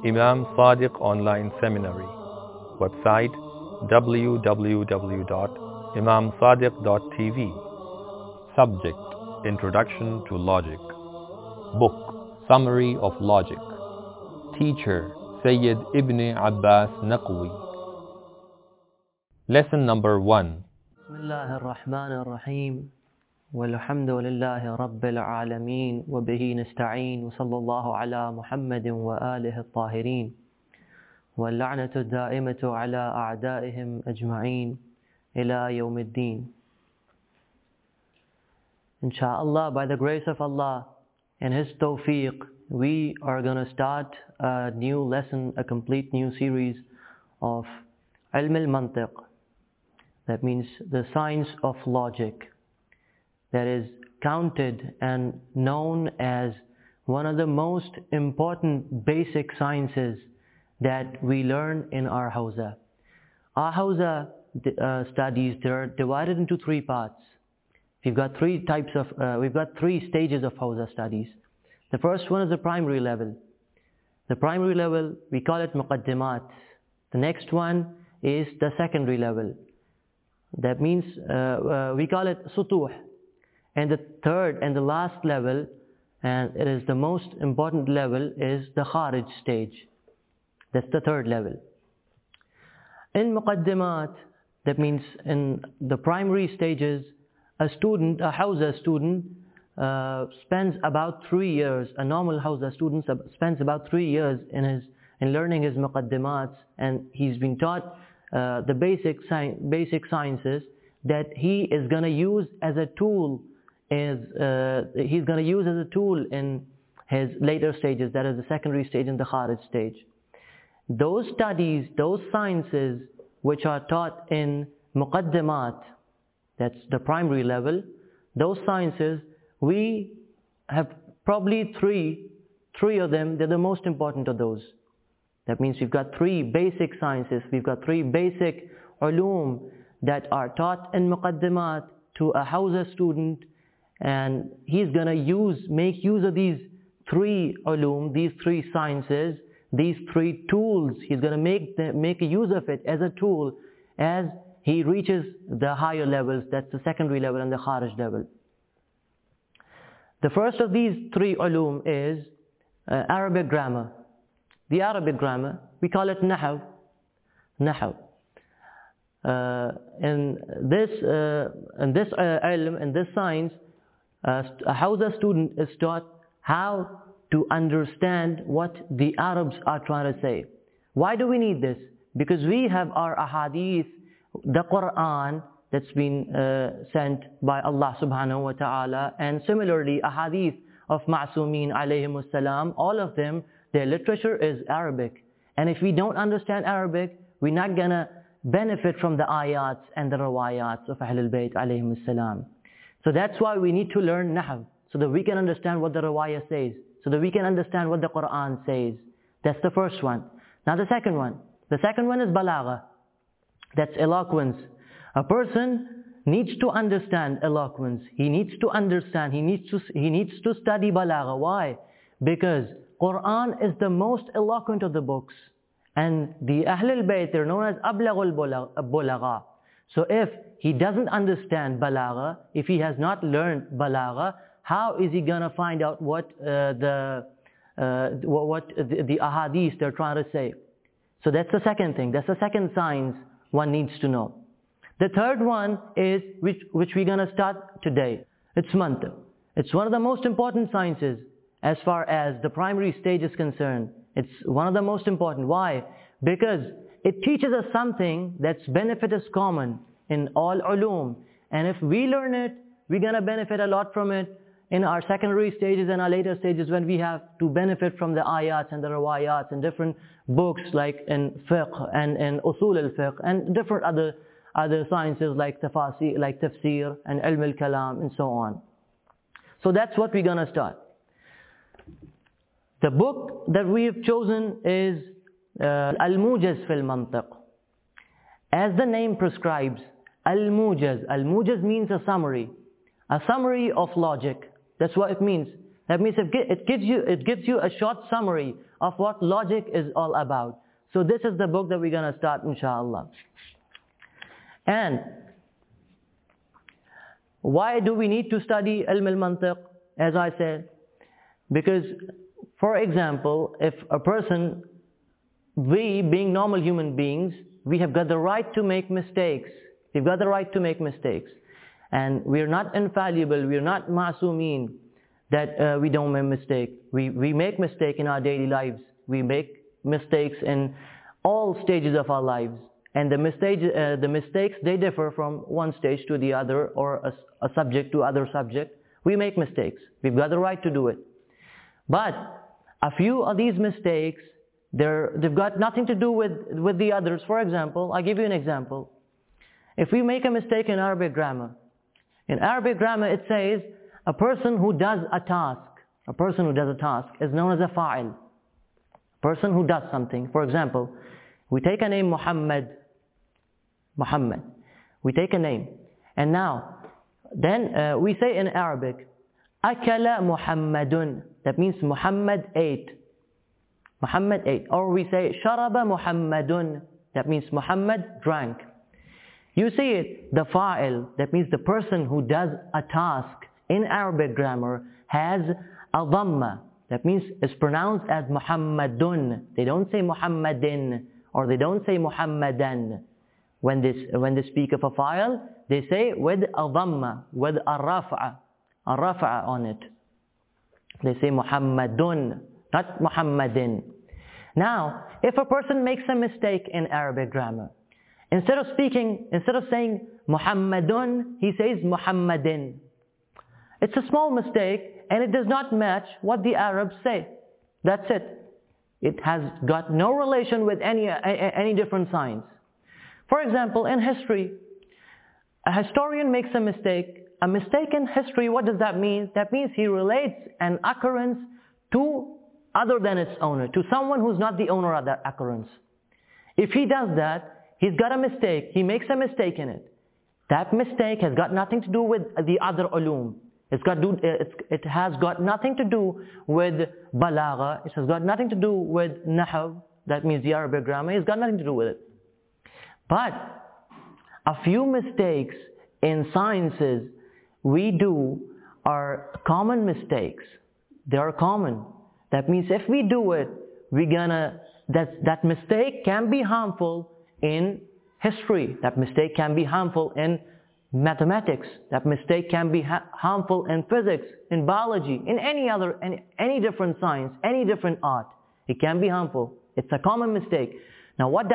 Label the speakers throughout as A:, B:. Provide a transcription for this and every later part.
A: Imam Sadiq Online Seminary. Website www.imamsadiq.tv. Subject: Introduction to Logic. Book: Summary of Logic. Teacher: Sayyid Ibn Abbas Naqwi. Lesson number 1.
B: Bismillah ar-Rahman ar-Rahim. Walhamdulillahi Rabbil Alameen. Wa bihi nasta'een. Wa sallallahu ala Muhammadin wa alihi at-tahirin. Wa al-la'natu ad-da'imatu ala a'da'ihim ajma'een. Ila yawm ad-din. Insha'Allah, by the grace of Allah and His tawfiq, we are going to start a new lesson, a complete new series of Ilm al-Mantiq. That means the science of logic, that is counted and known as one of the most important basic sciences that we learn in our Hawza. Our Hawza studies, they're divided into 3 parts. We've got 3 stages of Hawza studies. The first one is the primary level. The primary level, we call it Muqaddimat. The next one is the secondary level. That means we call it Sutuh. And the third and the last level, and it is the most important level, is the Kharij stage. That's the third level. In Muqaddimat, that means in the primary stages, a Hawza student spends about 3 years. A normal Hawza student spends about 3 years in learning his Muqaddimats, and he's been taught the basic sciences that he is going to use as a tool. He's going to use as a tool in his later stages, that is the secondary stage and the Kharij stage. Those studies, those sciences which are taught in Muqaddimat, that's the primary level, those sciences, we have probably three of them. They're the most important of those. That means we've got 3 basic sciences, we've got 3 basic ulum that are taught in Muqaddimat to a Hawza student, and he's going to make use of these 3 ulum, these 3 sciences, these 3 tools. He's going to make a use of it as a tool as he reaches the higher levels, that's the secondary level and the Kharij level. The first of these 3 ulum is Arabic grammar. The Arabic grammar, we call it Nahaw. In this ilm, in this science, a Hawza student is taught how to understand what the Arabs are trying to say. Why do we need this? Because we have our ahadith, the Quran that's been sent by Allah subhanahu wa ta'ala, and similarly ahadith of Ma'sumeen alayhimus salam, all of them, their literature is Arabic. And if we don't understand Arabic, we're not going to benefit from the ayats and the rawayats of Ahlul Bayt alayhimus salam. So that's why we need to learn Nahaw, so that we can understand what the rawayah says, so that we can understand what the Quran says. That's the first one. Now the second one. The second one is Balagha. That's eloquence. A person needs to understand eloquence. He needs to understand. He needs to study Balagha. Why? Because Quran is the most eloquent of the books. And the Ahlul Bayt, they're known as Ablaghul Bulagha. So if he doesn't understand Balagha, if he has not learned Balagha, how is he going to find out what the ahadith they're trying to say? So that's the second thing. That's the second science one needs to know. The third one is, which we're going to start today. It's Mantiq. It's one of the most important sciences as far as the primary stage is concerned. It's one of the most important. Why? Because it teaches us something that's benefit is common in all ulum. And if we learn it, we're going to benefit a lot from it in our secondary stages and our later stages, when we have to benefit from the ayats and the rawayats and different books like in fiqh and in usul al-fiqh and different other sciences like tafsir and ilm al-kalam and so on. So that's what we're going to start. The book that we have chosen is Al-Mujaz fil Mantiq. As the name prescribes, Al-Mujaz. Al-Mujaz means a summary of logic. That's what it means. That means it gives you a short summary of what logic is all about. So this is the book that we're going to start, inshallah. And why do we need to study ilm al-mantiq? As I said, because, for example, if a person, we being normal human beings, we have got the right to make mistakes. We've got the right to make mistakes. And we're not infallible, we're not ma'soomeen, that we don't make mistake. We make mistake in our daily lives. We make mistakes in all stages of our lives. And the mistakes, they differ from one stage to the other, or a subject to other subject. We make mistakes. We've got the right to do it. But a few of these mistakes, they've got nothing to do with the others. For example, I'll give you an example. If we make a mistake in Arabic grammar, it says a person who does a task, is known as a fa'il. A person who does something. For example, we take a name Muhammad. We take a name. And now, then we say in Arabic, Akala Muhammadun. That means Muhammad ate. Muhammad ate. Or we say, Sharaba Muhammadun. That means Muhammad drank. You see it, the fa'il, that means the person who does a task in Arabic grammar has a dhamma. That means it's pronounced as Muhammadun. They don't say Muhammadin, or they don't say Muhammadan. When they speak of a fa'il, they say with a dhamma, with a rafa'a on it. They say Muhammadun, not Muhammadin. Now, if a person makes a mistake in Arabic grammar, instead of saying Muhammadun, he says Muhammadin. It's a small mistake, and it does not match what the Arabs say. That's it. It has got no relation with any different signs. For example, in history, a historian makes a mistake. A mistake in history, what does that mean? That means he relates an occurrence to other than its owner, to someone who's not the owner of that occurrence. If he does that, he's got a mistake. He makes a mistake in it. That mistake has got nothing to do with the other ulum. It has got nothing to do with balagha. It has got nothing to do with nahw. That means the Arabic grammar. It's got nothing to do with it. But a few mistakes in sciences we do are common mistakes. They are common. That means if we do it, that mistake can be harmful in history. That mistake can be harmful in mathematics. That mistake can be harmful in physics, in biology, in any different science, any different art. It can be harmful. It's a common mistake. Now, what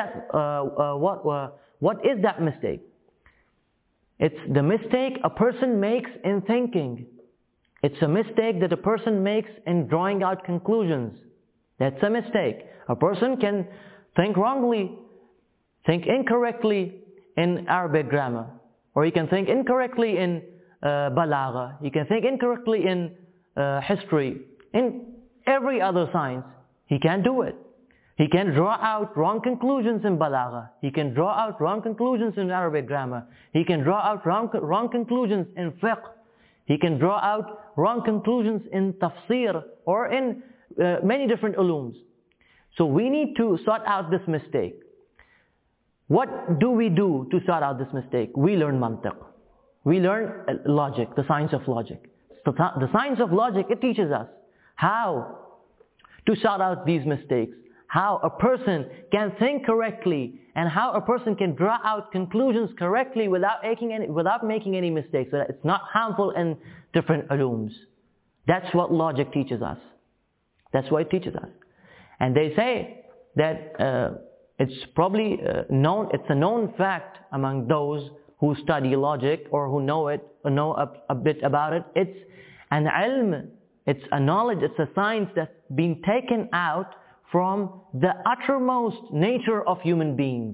B: is that mistake? It's the mistake a person makes in thinking. It's a mistake that a person makes in drawing out conclusions. That's a mistake. A person can think wrongly, think incorrectly in Arabic grammar, or he can think incorrectly in balagha, he can think incorrectly in history, in every other science. He can do it. He can draw out wrong conclusions in balagha. He can draw out wrong conclusions in Arabic grammar. He can draw out wrong conclusions in fiqh. He can draw out wrong conclusions in tafsir, or in many different ulums. So we need to sort out this mistake. What do we do to sort out this mistake? We learn mantiq. We learn logic, the science of logic. So the science of logic, it teaches us how to sort out these mistakes, how a person can think correctly, and how a person can draw out conclusions correctly without making any mistakes, so that it's not harmful in different ulums. That's what logic teaches us. That's what it teaches us. And they say that it's probably it's a known fact among those who study logic or who know a bit about it. It's an ilm, it's a knowledge, it's a science that's been taken out from the uttermost nature of human beings.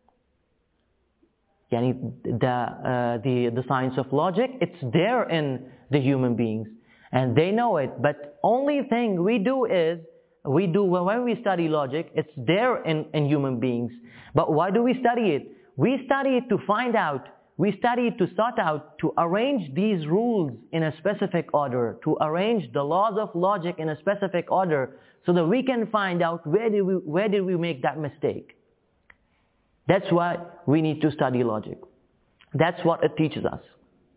B: The science of logic, it's there in the human beings, and they know it. But only thing we do is, when we study logic, it's there in human beings. But why do we study it? We study it to find out we study to sort out, to arrange these rules in a specific order, to arrange the laws of logic in a specific order, so that we can find out where did we make that mistake. That's why we need to study logic. That's what it teaches us.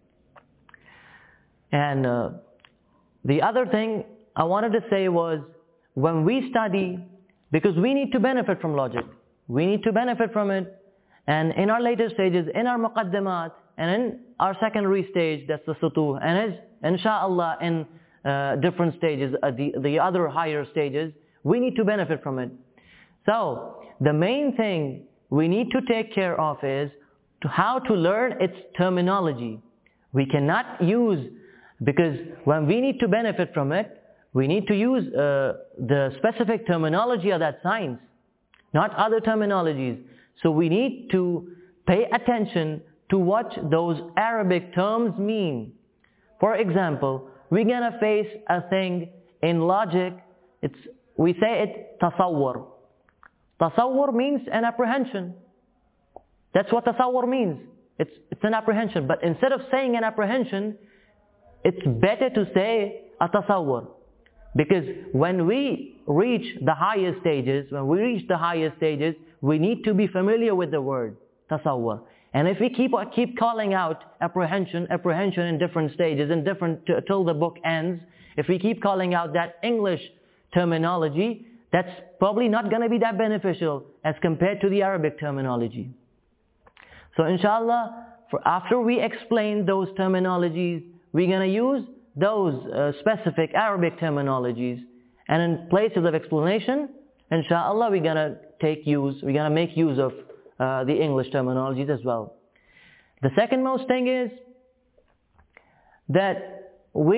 B: And the other thing I wanted to say was, when we study, because we need to benefit from logic, we need to benefit from it, and in our later stages, in our muqaddimat, and in our secondary stage, that's the sutuh, and inshallah in different stages, the other higher stages, we need to benefit from it. So, the main thing we need to take care of is how to learn its terminology. We cannot use, because when we need to benefit from it, we need to use the specific terminology of that science, not other terminologies. So we need to pay attention to what those Arabic terms mean. For example, we're going to face a thing in logic, we say it tasawwur. Tasawwur means an apprehension. That's what tasawwur means. It's an apprehension. But instead of saying an apprehension, it's better to say a tasawwur. Because when we reach the highest stages, we need to be familiar with the word tasawwur. And if we keep calling out apprehension in different stages, till the book ends, if we keep calling out that English terminology, that's probably not going to be that beneficial as compared to the Arabic terminology. So inshallah, after we explain those terminologies, we're going to use those specific Arabic terminologies, and in places of explanation, inshallah, we're going to make use of the English terminologies as well. The second most thing is that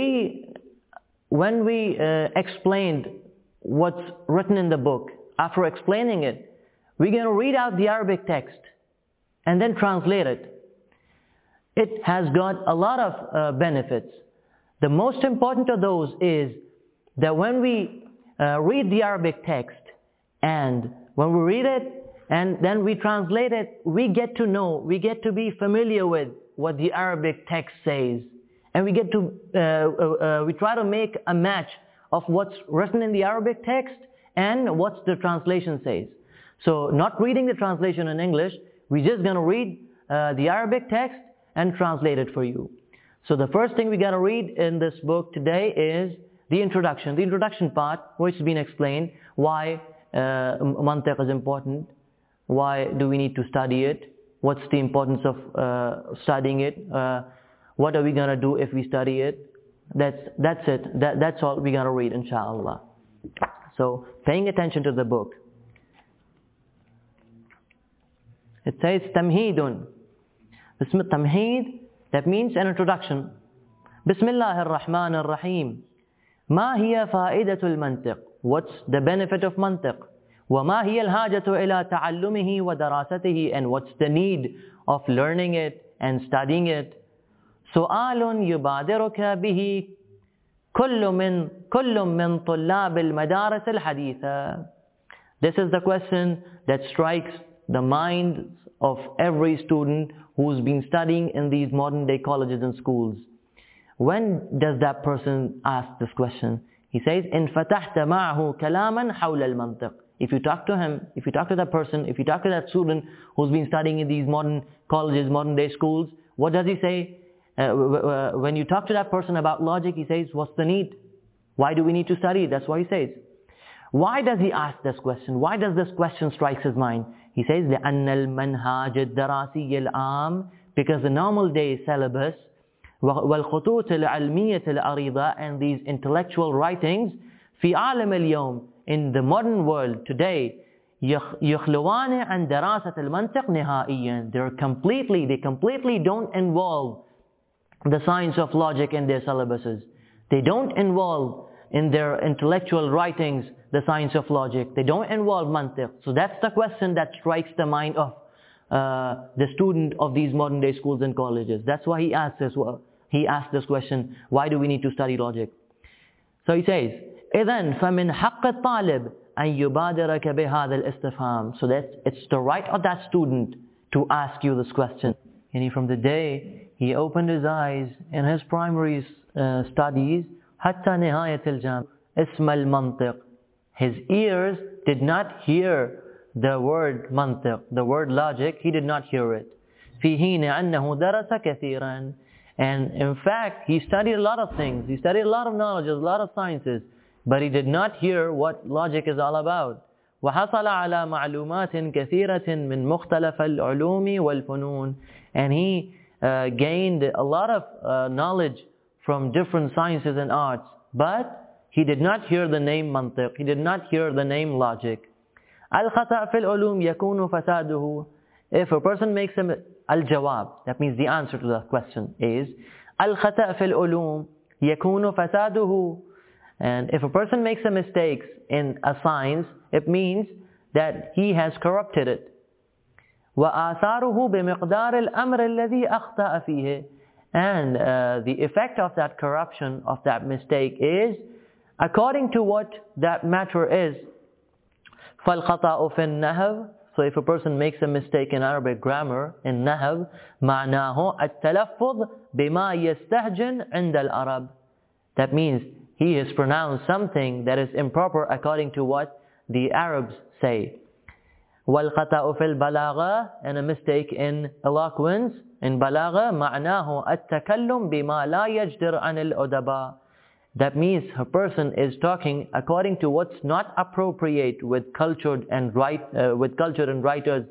B: when we explained what's written in the book, after explaining it, we're going to read out the Arabic text and then translate it. It has got a lot of benefits. The most important of those is that when we read the Arabic text, and when we read it and then we translate it, we get to be familiar with what the Arabic text says. And we try to make a match of what's written in the Arabic text and what the translation says. So not reading the translation in English, we're just going to read the Arabic text and translate it for you. So the first thing we got to read in this book today is the introduction part, which has been explained, why mantiq is important, why do we need to study it, what's the importance of studying it, what are we going to do if we study it. That's it. That's all we're going to read, inshallah. So paying attention to the book. It says tamheedun. Tamheed, that means an introduction. Bismillah ar-Rahman ar-Rahim. Ma hiya fa'idatul mantiq? What's the benefit of mantiq? Wa ma hiya al-hajatu ila ta'allumihi wa darasatihi? And what's the need of learning it and studying it? Su'alun yubadiruka bihi kullu min tullab al-madaris al-haditha. This is the question that strikes the minds of every student who's been studying in these modern day colleges and schools. When does that person ask this question? He says, إن فتحت معه كلاما حول المنطق. If you talk to him, if you talk to that person, if you talk to that student who's been studying in these modern colleges, modern day schools, what does he say? When you talk to that person about logic, he says, what's the need? Why do we need to study? That's what he says. Why does he ask this question? Why does this question strike his mind? He says, لأن المنهاج الدراسي العام, because the normal day syllabus, والخطوط العلمية العريضة, and these intellectual writings, في عالم اليوم, in the modern world today, يخلوان عن دراسة المنطق نهائيا. They completely don't involve the science of logic in their syllabuses. They don't involve in their intellectual writings the science of logic. They don't involve mantiq. So that's the question that strikes the mind of the student of these modern day schools and colleges. That's why he asked this question, why do we need to study logic? So he says, إذن فمن حق الطالب أن يبادرك بهذا الاستفهام. So it's the right of that student to ask you this question. from the day he opened his eyes in his primary studies, حتى نهاية الجامعة اسم المنطق. His ears did not hear the word mantiq, the word logic, he did not hear it. في حين أنه درس كثيرا. And in fact, he studied a lot of things. He studied a lot of knowledge, a lot of sciences. But he did not hear what logic is all about. وحصل على معلومات كثيرة من مختلف العلوم والفنون. And he gained a lot of knowledge from different sciences and arts. But he did not hear the name mantiq. He did not hear the name logic. الخطأ في العلوم يكون فساده. If a person makes al-jawab, that means the answer to the question is الخطأ في العلوم يكون فساده. And if a person makes a mistake in a science, it means that he has corrupted it. وآثاره بمقدار الأمر الذي أخطأ فيه. And the effect of that corruption, of that mistake is according to what that matter is. فالخطأ في النحو. So if a person makes a mistake in Arabic grammar, in nahw, معناه التلفظ بما يستهجن عند العرب. That means he has pronounced something that is improper according to what the Arabs say. والخطأ في البلاغة. And a mistake in eloquence, in balagha, معناه التكلم بما لا يجدر عن الأدباء. That means a person is talking according to what's not appropriate with cultured writers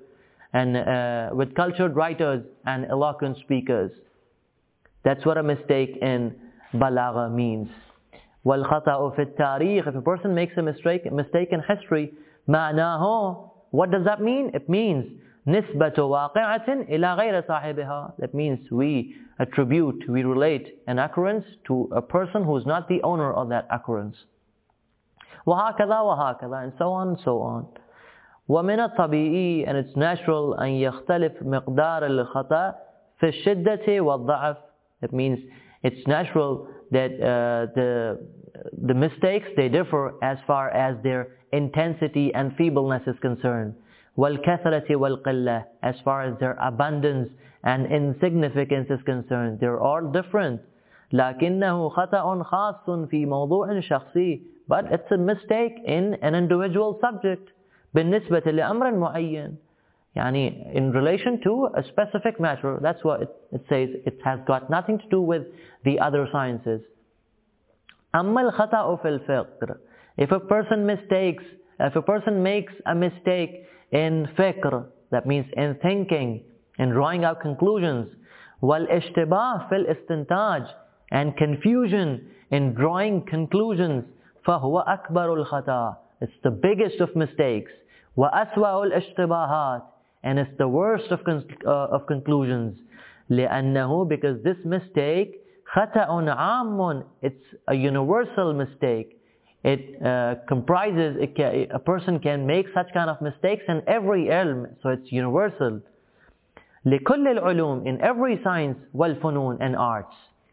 B: and eloquent speakers. That's what a mistake in balagha means. وَالْخَطَأُ فِي التَّارِيخ. If a person makes a mistake in history, معناه, what does that mean? It means نسبة واقعة إلى غير صاحبها. That means we relate an occurrence to a person who is not the owner of that occurrence. وهكذا وهكذا, and so on and so on. ومن الطبيعي, and it's natural, أن يختلف مقدار الخطأ في الشدة والضعف. That means it's natural that the mistakes, they differ as far as their intensity and feebleness is concerned. وَالْكَثْرَةِ وَالْقِلَّةِ, as far as their abundance and insignificance is concerned. They're all different. لكنه خطأ خاص في موضوع شخصي. But it's a mistake in an individual subject. بالنسبة لأمر معين. يعني in relation to a specific matter. That's what it says. It has got nothing to do with the other sciences. أما الخطأ في الفقر. If a person makes a mistake in fikr, that means in thinking, in drawing out conclusions, والاشتباه في الاستنتاج, and confusion in drawing conclusions, فهو أكبر الخطأ. It's the biggest of mistakes. وأسوأ الاشتباهات, and it's the worst of conclusions. لأنه, because this mistake خطأ عام, it's a universal mistake. It comprises, a person can make such kind of mistakes in every ilm, so it's universal. لكل العلوم, in every science, والفنون, and arts.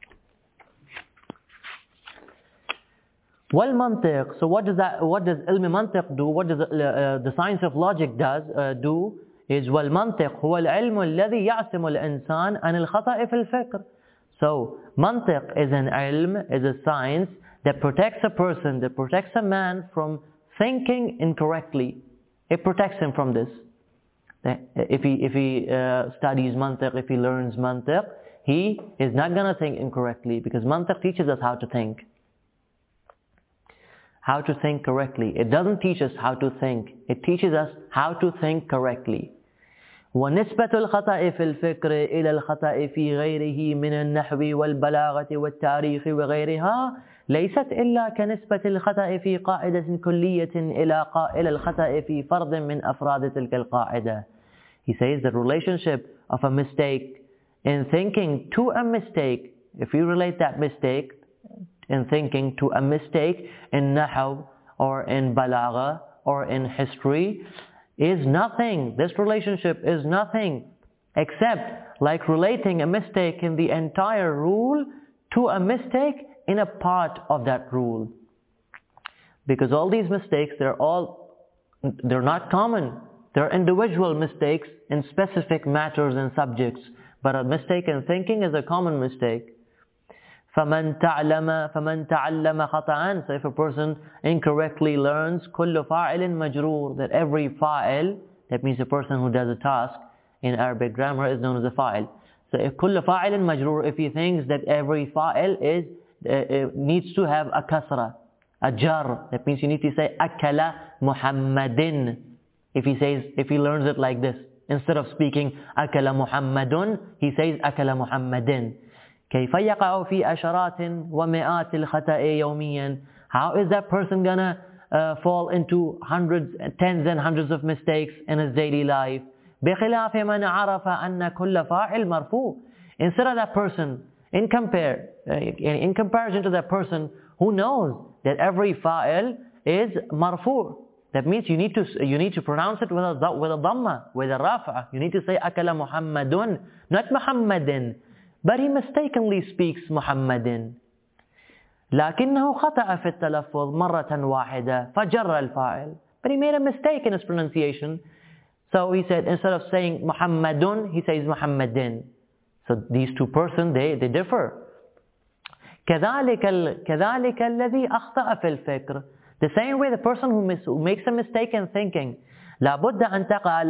B: والمنطق, so what does علم منطق do? What does the science of logic do? Is والمنطق هو العلم الذي يعصم الإنسان عن الخطأ في الفكر. So mantiq is an ilm, is a science that protects a person, that protects a man from thinking incorrectly. It protects him from this. If he studies mantiq, if he learns mantiq, he is not going to think incorrectly, because mantiq teaches us how to think. How to think correctly. It doesn't teach us how to think. It teaches us how to think correctly. ونسبة الخطأ في الفكر إلى الخطأ في غيره من النحو والبلاغة والتاريخ وغيرها ليست إلا كنسبة الخطأ في قاعدة كلية إلى الخطأ في فرد من أفراد تلك القاعدة. He says the relationship of a mistake in thinking to a mistake, if you relate that mistake in thinking to a mistake in nahw or in balagha or in history, is nothing. This relationship is nothing except like relating a mistake in the entire rule to a mistake in a part of that rule. Because all these mistakes, they're not common. There are individual mistakes in specific matters and subjects, but a mistake in thinking is a common mistake. فَمَنْ تَعَلَّمَ خَطَأً. So if a person incorrectly learns كُلُّ فَاعِلٍ مَجْرُورٍ, that every fa'il, that means a person who does a task in Arabic grammar, is known as a fa'il. So if كُلُّ فَاعِلٍ مَجْرُورٍ, if he thinks that every fa'il needs to have a kasra, a jar, that means you need to say أَكَلَ مُحَمَّدٍ. If he learns it like this, instead of speaking أَكَلَ مُحَمَّدٌ, he says أَكَلَ مُحَمَّدٍ. كيف يقع في عشرات ومئات الخطأ يوميا. How is that person gonna fall into hundreds, tens and hundreds of mistakes in his daily life? بخلاف من عرف أن كل فاعل مرفوع. Instead of that person, in comparison to that person who knows that every fa'il is marfu'. That means you need to pronounce it with a dhamma, with a rafa. You need to say أكل محمد, not محمد. But he mistakenly speaks محمد. لكنه خطأ في التلفظ مرة واحدة فجر الفاعل. But he made a mistake in his pronunciation. So he said, instead of saying محمد, he says محمد. So these two persons, they differ. كذلك الذي أخطأ في الفكر. The same way the person who makes a mistake in thinking, لابد أن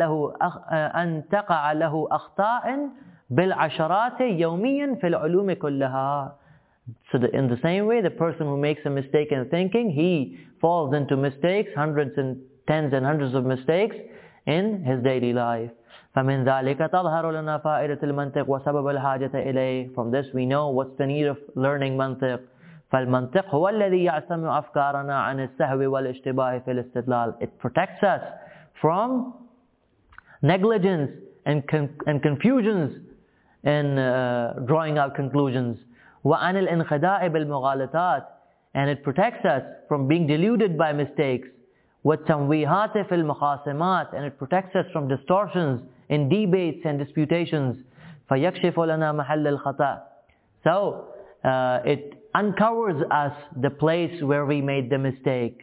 B: تقع له أخطاء بالعشرات يوميا في العلوم كلها. So in the same way, the person who makes a mistake in thinking, he falls into mistakes, hundreds and tens and hundreds of mistakes in his daily life. فمن ذلك تظهر لنا فائدة المنطق وسبب الحاجة إليه. From this we know what's the need of learning منطق. فالمنطق هو الذي يعصم أفكارنا عن السهو والاشتباه في الاستدلال. It protects us from negligence and confusions in drawing out conclusions. وعن الانخداع بالمغالطات. And it protects us from being deluded by mistakes. والتمويهات في المخاصمات. And it protects us from distortions in debates and disputations. فيكشف لنا محل الخطأ. So it uncovers us the place where we made the mistake.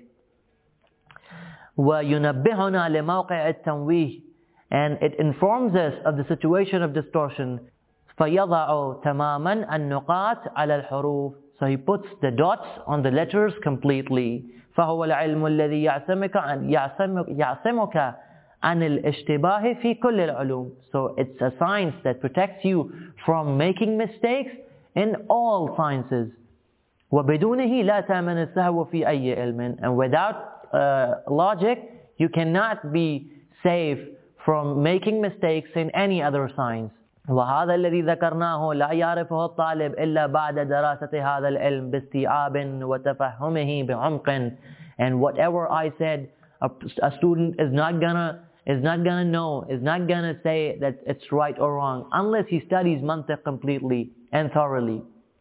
B: وينبهنا لموقع التمويه. And it informs us of the situation of distortion. فيضع تماما النقاط على الحروف. So he puts the dots on the letters completely. فهو العلم الذي يعصمك عن الاشتباه في كل العلوم. So it's a science that protects you from making mistakes in all sciences. وبدونه لا تأمن السهو في أي علم. And without logic, you cannot be safe from making mistakes in any other science. وهذا الذي ذكرناه لا يعرفه الطالب إلا بعد دراسة هذا العلم باستيعاب وتفهمه بعمق. And whatever I said, a student is not gonna know, is not gonna say that it's right or wrong unless he studies mantiq completely and thoroughly.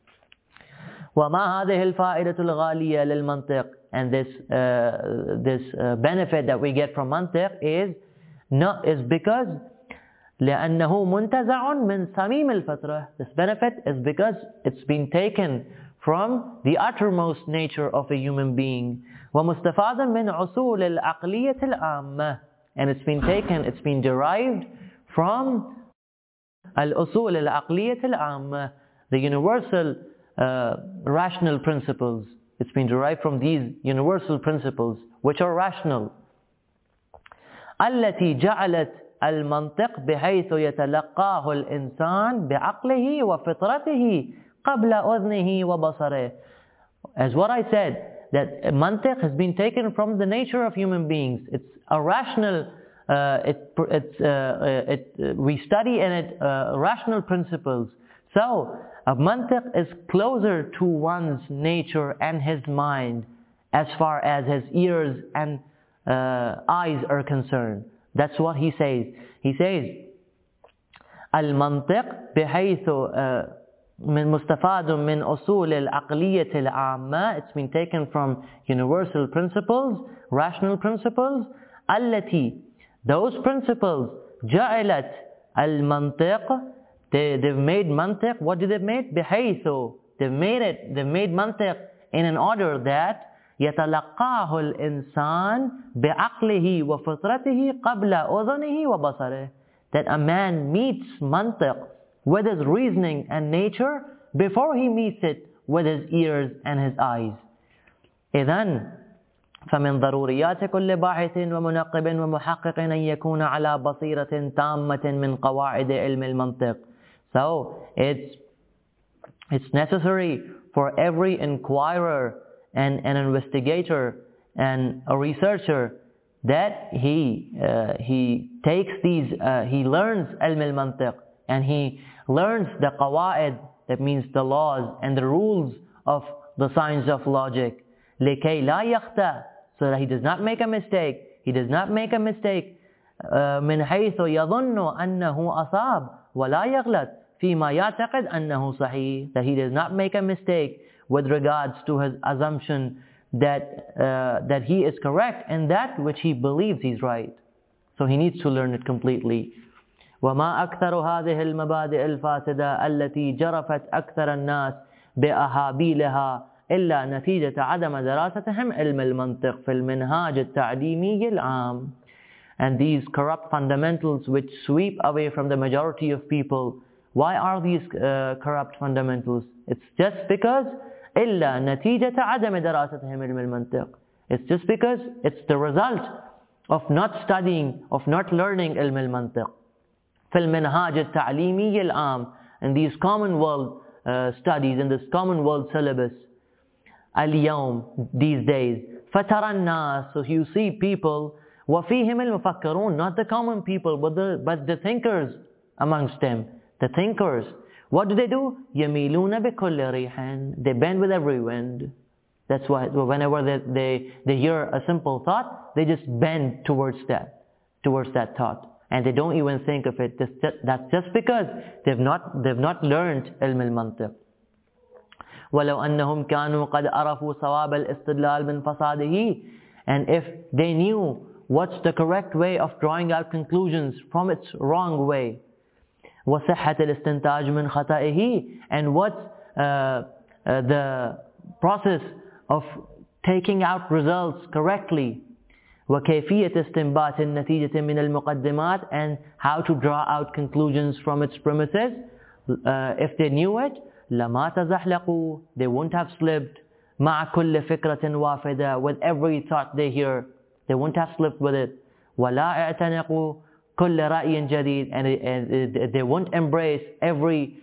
B: وما هذه الفائدة الغالية للمنطق. And this benefit that we get from mantiq is because لأنه منتزع من صميم الفطرة. This benefit is because it's been taken from the uttermost nature of a human being. ومستفاد من أصول العقلية العامة. And it's been derived from الأصول العقلية العامة, the universal rational principles. It's been derived from these universal principles which are rational. التي جعلت المنطق بحيث يتلقاه الإنسان بعقله وفطرته قبل أذنه وبصره. As what I said, that mantiq has been taken from the nature of human beings. It's a rational, we study in it rational principles. So, a mantiq is closer to one's nature and his mind as far as his ears and eyes are concerned. That's what he says. He says, المنطق بحيث من مستفاد من أصول العقلية العامة. It's been taken from universal principles, rational principles. التي, those principles, جعلت المنطق, they've made mantiq. What did they make? بحيث, they've made mantiq in an order that يتلقاه الإنسان بعقله وفطرته قبل أذنه وبصره. That a man meets mantiq with his reasoning and nature before he meets it with his ears and his eyes. إذن فمن ضروريات كل باحث ومنقب ومحقق أن يكون على بصيرة تامة من قواعد علم المنطق. So it's necessary for every inquirer and an investigator and a researcher that he learns ilm al-mantiq and he learns the qawaid, that means the laws and the rules of the science of logic. لكي لا يخطأ, so that he does not make a mistake. He does not make a mistake من حيث يظن أنه أصاب ولا يغلط فيما يعتقد أنه صحيح. That he does not make a mistake with regards to his assumption that he is correct in that which he believes he's right. So he needs to learn it completely. وما أكثر هذه المبادئ الفاسدة التي جرفت أكثر الناس بأهابيلها إلا نتيجة عدم دراستهم علم المنطق في المنهاج التعليمي العام. And these corrupt fundamentals which sweep away from the majority of people. Why are these corrupt fundamentals? It's just because إلا نتيجة عدم دراستهم علم المنطق. It's just because it's the result of not studying, of not learning علم المنطق. في المنهاج التعليمي العام, in these common world studies, in this common world syllabus. اليوم, these days. فترى الناس, so you see people, وفيهم المفكرون, not the common people, but the thinkers amongst them. The thinkers. What do? يميلون بكل ريح. They bend with every wind. That's why whenever they hear a simple thought, they just bend towards that thought. And they don't even think of it. That's just because they've not learned علم المنطق. ولو أنهم كانوا قد عرفوا صواب الاستدلال من فساده, and if they knew what's the correct way of drawing out conclusions from its wrong way, وصحة الاستنتاج من خطئه, and what's the process of taking out results correctly, وكيفية استنباط النتيجة من المقدمات, and how to draw out conclusions from its premises, if they knew it, لما تزحلقوا, they won't have slipped, مع كل فكرة وافدة, with every thought they hear, they won't have slipped with it, ولا اعتنقوا كل رأي جديد, and they won't embrace every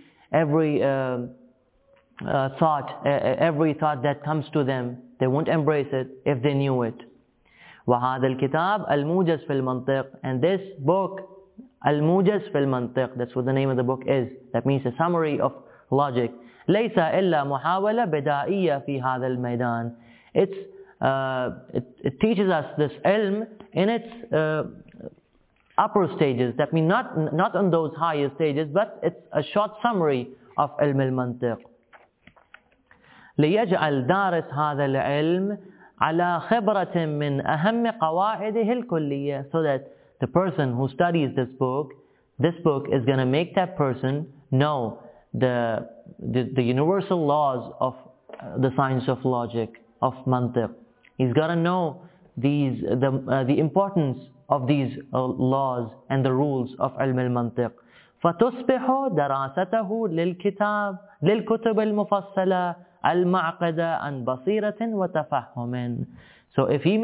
B: thought that comes to them. They won't embrace it if they knew it. وهذا الكتاب الموجز في المنطق, and this book الموجز في المنطق, that's what the name of the book is. That means a summary of logic. ليس إلا محاولة بدائية في هذا الميدان. It teaches us this ilm in its upper stages. That means not on those higher stages, but it's a short summary of ilm al-mantiq. ليجعل دارس هذا العلم على خبرة من أهم قواعده الكلية, so that the person who studies this book is going to make that person know the universal laws of the science of logic, of mantiq. He's got to know the importance of these laws and the rules of ilm al-mantiq. فتصبح دراسته للكتب المفصلة المعقدة عن بصيرة وتفهم. So if he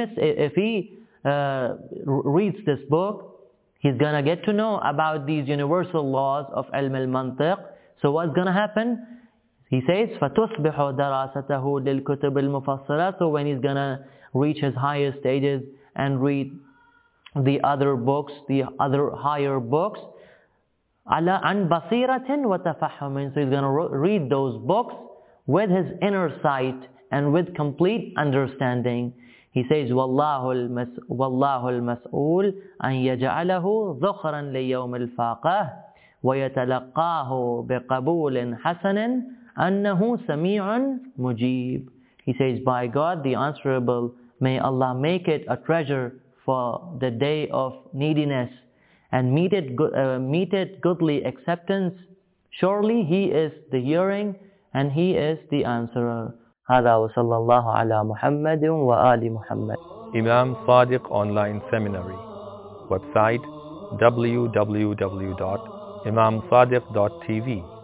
B: reads this book, he's gonna get to know about these universal laws of ilm al-mantiq. So what's gonna happen? He says فتصبح دراسته للكتب المفصلة. So when he's gonna reach his higher stages and read the other books, the other higher books, على عن بصيرة وتفهم. So he's gonna read those books with his inner sight and with complete understanding. He says والله المسؤول أن يجعله ذخرا ليوم الفاقة ويتلقاه بقبول حسن أنه سميع مجيب. He says, by God the answerable, may Allah make it a treasure for the day of neediness and meet it goodly acceptance. Surely He is the hearing and He is the answerer. هذا وصلى الله على محمد وآل محمد.
A: Imam Sadiq Online Seminary. Website www.imamsadiq.tv